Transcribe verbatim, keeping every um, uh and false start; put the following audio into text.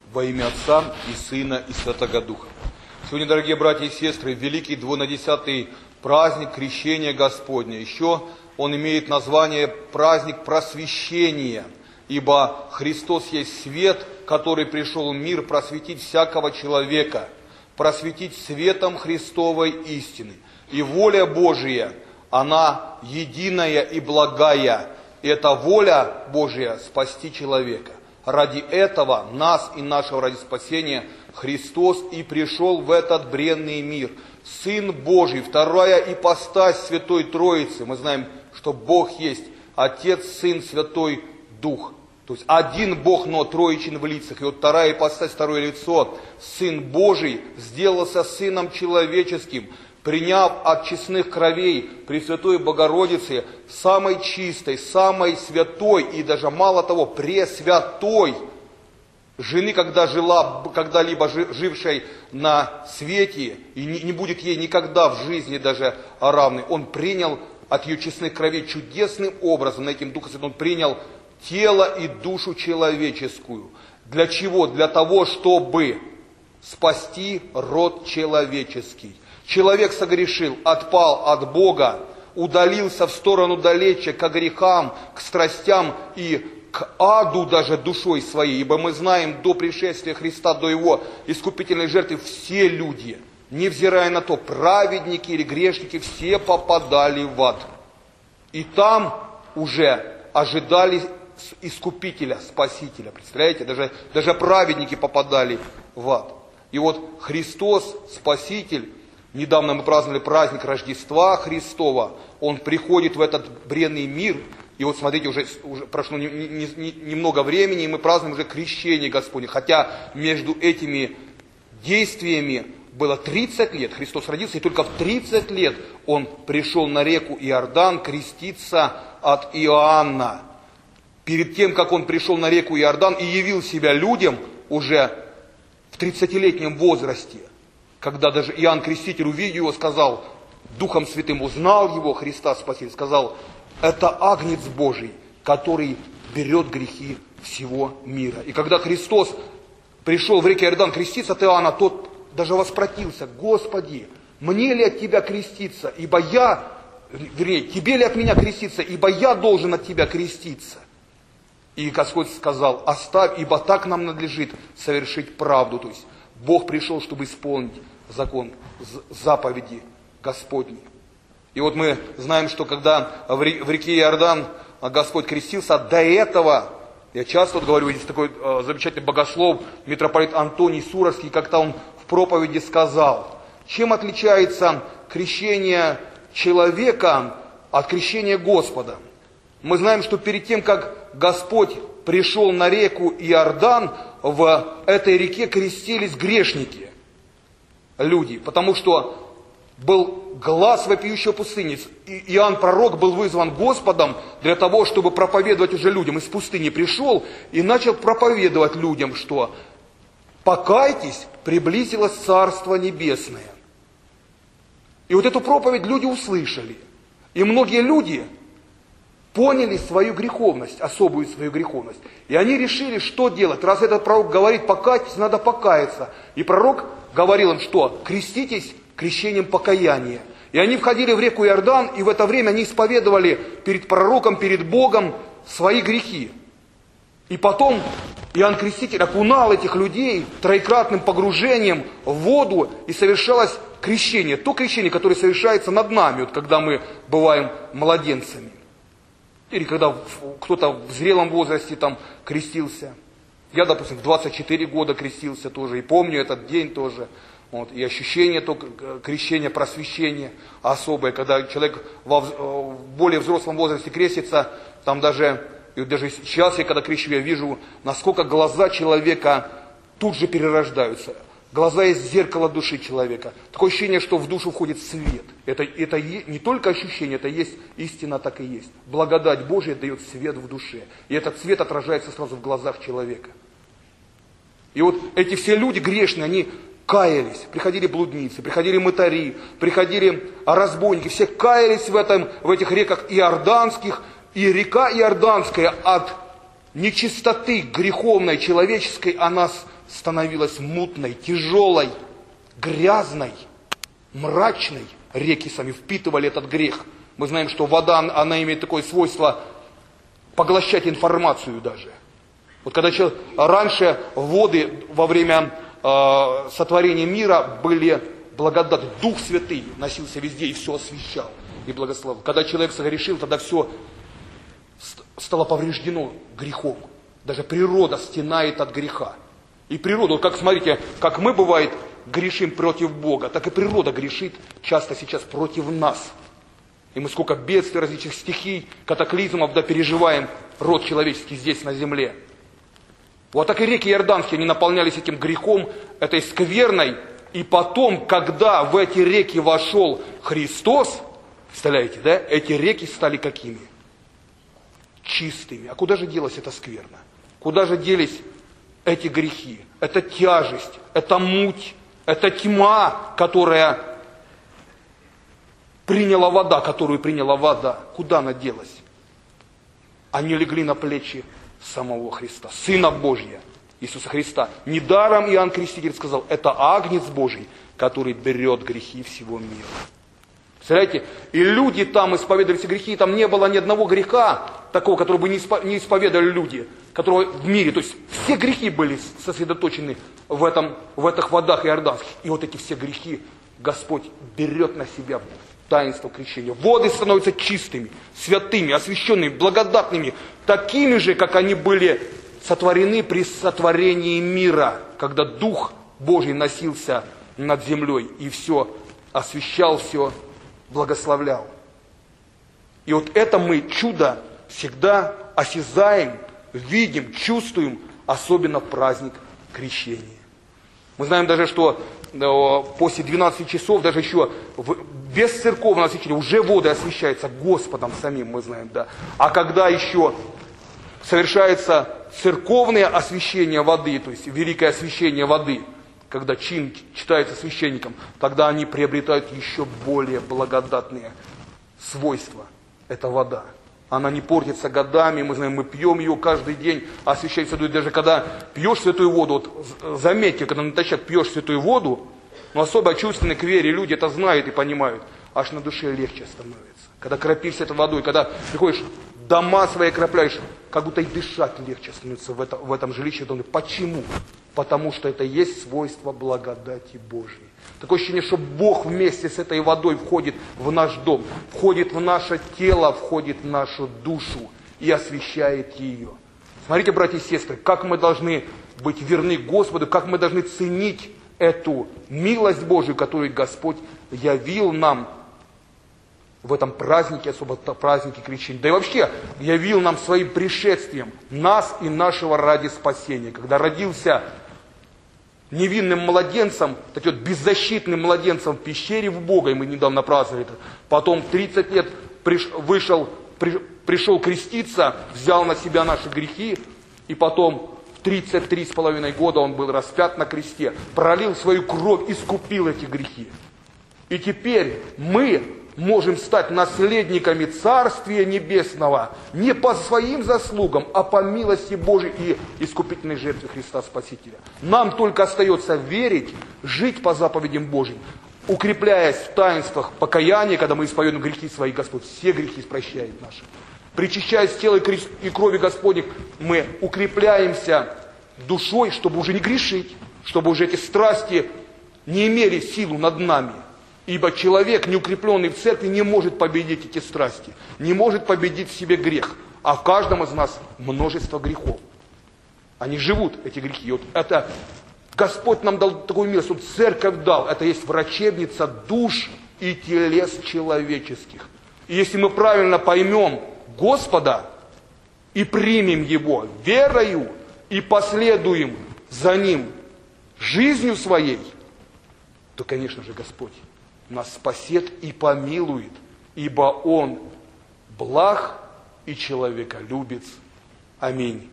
Во имя Отца и Сына и Святого Духа. Сегодня, дорогие братья и сестры, великий двунадесятый праздник Крещения Господня. Еще он имеет название праздник просвещения, ибо Христос есть свет, который пришел в мир просветить всякого человека, просветить светом Христовой истины. И воля Божия, она единая и благая. Это воля Божия спасти человека. Ради этого нас и нашего ради спасения Христос и пришел в этот бренный мир. Сын Божий, вторая ипостась Святой Троицы. Мы знаем, что Бог есть Отец, Сын, Святой Дух. То есть один Бог, но троичен в лицах. И вот вторая ипостась, второе лицо, Сын Божий, сделался Сыном человеческим, приняв от честных кровей Пресвятой Богородицы, самой чистой, самой святой и даже мало того, пресвятой жены, когда жила, когда-либо жившей на свете, и не, не будет ей никогда в жизни даже равной. Он принял от ее честных кровей чудесным образом, на этим Духом Святым, он принял тело и душу человеческую. Для чего? Для того, чтобы спасти род человеческий. Человек согрешил, отпал от Бога, удалился в сторону далече, к грехам, к страстям и к аду даже душой своей. Ибо мы знаем, до пришествия Христа, до Его искупительной жертвы, все люди, невзирая на то, праведники или грешники, все попадали в ад. И там уже ожидали искупителя, спасителя. Представляете, даже, даже праведники попадали в ад. И вот Христос, Спаситель, недавно мы праздновали праздник Рождества Христова. Он приходит в этот бренный мир. И вот смотрите, уже, уже прошло не, не, не, немного времени, и мы празднуем уже крещение Господне. Хотя между этими действиями было тридцать лет. Христос родился, и только в тридцать лет Он пришел на реку Иордан креститься от Иоанна. Перед тем, как Он пришел на реку Иордан и явил себя людям уже в тридцатилетнем возрасте, когда даже Иоанн Креститель, увидев его, сказал, Духом Святым узнал его, Христа Спаситель, сказал, это Агнец Божий, который берет грехи всего мира. И когда Христос пришел в реку Иордан креститься от Иоанна, тот даже воспротивился, Господи, мне ли от Тебя креститься, ибо я, вернее, Тебе ли от меня креститься, ибо я должен от Тебя креститься. И Господь сказал, оставь, ибо так нам надлежит совершить правду. То есть Бог пришел, чтобы исполнить закон, заповеди Господни. И вот мы знаем, что когда в реке Иордан Господь крестился, до этого, я часто вот говорю, есть такой э, замечательный богослов, митрополит Антоний Суровский, как-то он в проповеди сказал, чем отличается крещение человека от крещения Господа. Мы знаем, что перед тем, как Господь пришел на реку Иордан, в этой реке крестились грешники, люди, потому что был глас вопиющего пустыни. Иоанн Пророк был вызван Господом для того, чтобы проповедовать уже людям. Из пустыни пришел и начал проповедовать людям, что покайтесь, приблизилось Царство Небесное. И вот эту проповедь люди услышали. И многие люди поняли свою греховность, особую свою греховность. И они решили, что делать. Раз этот пророк говорит, покайтесь, надо покаяться. И пророк говорил им, что креститесь крещением покаяния. И они входили в реку Иордан, и в это время они исповедовали перед пророком, перед Богом свои грехи. И потом Иоанн Креститель окунал этих людей троекратным погружением в воду, и совершалось крещение. То крещение, которое совершается над нами, вот когда мы бываем младенцами. Или когда кто-то в зрелом возрасте там крестился. Я, допустим, в двадцать четыре года крестился тоже, и помню этот день тоже. Вот, и ощущение то крещения, просвещения особое, когда человек во, в более взрослом возрасте крестится, там даже, и даже сейчас я когда крещу, я вижу, насколько глаза человека тут же перерождаются. Глаза есть зеркало души человека. Такое ощущение, что в душу входит свет. Это, это не только ощущение, это есть истина, так и есть. Благодать Божия дает свет в душе. И этот свет отражается сразу в глазах человека. И вот эти все люди грешные, они каялись. Приходили блудницы, приходили мытари, приходили разбойники. Все каялись в, этом, в этих реках иорданских. И река Иорданская от нечистоты греховной человеческой, она становилась мутной, тяжелой, грязной, мрачной. Реки сами впитывали этот грех. Мы знаем, что вода, она имеет такое свойство поглощать информацию даже. Вот когда человек, раньше воды во время э, сотворения мира были благодатны. Дух Святый носился везде и все освещал и благословил. Когда человек согрешил, тогда все стало повреждено грехом. Даже природа стенает от греха. И природа, вот как смотрите, как мы, бывает, грешим против Бога, так и природа грешит часто сейчас против нас. И мы сколько бедствий, различных стихий, катаклизмов, да, переживаем род человеческий здесь на земле. Вот так и реки Иорданские, они наполнялись этим грехом, этой скверной. И потом, когда в эти реки вошел Христос, представляете, да, эти реки стали какими? Чистыми. А куда же делась эта скверна? Куда же делись эти грехи? Это тяжесть, это муть, это тьма, которая приняла вода, которую приняла вода. Куда она делась? Они легли на плечи самого Христа, Сына Божия, Иисуса Христа. Недаром Иоанн Креститель сказал, это Агнец Божий, который берет грехи всего мира. Представляете? И люди там исповедовали все грехи, и там не было ни одного греха такого, который бы не исповедовали люди, которого в мире. То есть все грехи были сосредоточены в, этом, в этих водах иорданских. И вот эти все грехи Господь берет на себя таинство крещения. Воды становятся чистыми, святыми, освященными, благодатными, такими же, как они были сотворены при сотворении мира, когда Дух Божий носился над землей и все освящал, все благословлял. И вот это мы чудо всегда осязаем, видим, чувствуем, особенно в праздник крещения. Мы знаем даже, что после двенадцати часов, даже еще без церковного освящения, уже воды освящаются Господом самим, мы знаем, да. А когда еще совершается церковное освящение воды, то есть великое освящение воды, когда чин читается священником, тогда они приобретают еще более благодатные свойства. Это вода. Она не портится годами, мы знаем, мы пьем ее каждый день, освящается водой. Даже когда пьешь святую воду, вот заметьте, когда натощак пьешь святую воду, но особо чувственные к вере люди это знают и понимают, аж на душе легче становится. Когда кропишься этой водой, когда приходишь, дома свои крапляешь, как будто и дышать легче становится в, это, в этом жилище. Почему? Потому что это есть свойство благодати Божьей. Такое ощущение, что Бог вместе с этой водой входит в наш дом, входит в наше тело, входит в нашу душу и освящает ее. Смотрите, братья и сестры, как мы должны быть верны Господу, как мы должны ценить эту милость Божию, которую Господь явил нам в этом празднике, особо празднике крещения. Да и вообще явил нам своим пришествием нас и нашего ради спасения. Когда родился невинным младенцем, таким вот беззащитным младенцем в пещере в Бога, и мы недавно праздновали это. Потом в тридцать лет приш, вышел, при, пришел креститься, взял на себя наши грехи, и потом в тридцать три с половиной года он был распят на кресте, пролил свою кровь, искупил эти грехи. И теперь мы можем стать наследниками Царствия Небесного не по своим заслугам, а по милости Божией и искупительной жертве Христа Спасителя. Нам только остается верить, жить по заповедям Божьим, укрепляясь в таинствах покаяния, когда мы исповедуем грехи свои, Господь все грехи прощает наши. Причащаясь тела и крови Господних, мы укрепляемся душой, чтобы уже не грешить, чтобы уже эти страсти не имели силу над нами. Ибо человек, не укрепленный в церкви, не может победить эти страсти, не может победить в себе грех. А в каждом из нас множество грехов. Они живут, эти грехи. И вот это Господь нам дал такую милость, Он церковь дал. Это есть врачебница душ и телес человеческих. И если мы правильно поймем Господа и примем Его верою и последуем за Ним жизнью своей, то, конечно же, Господь нас спасет и помилует, ибо Он благ и человеколюбец. Аминь.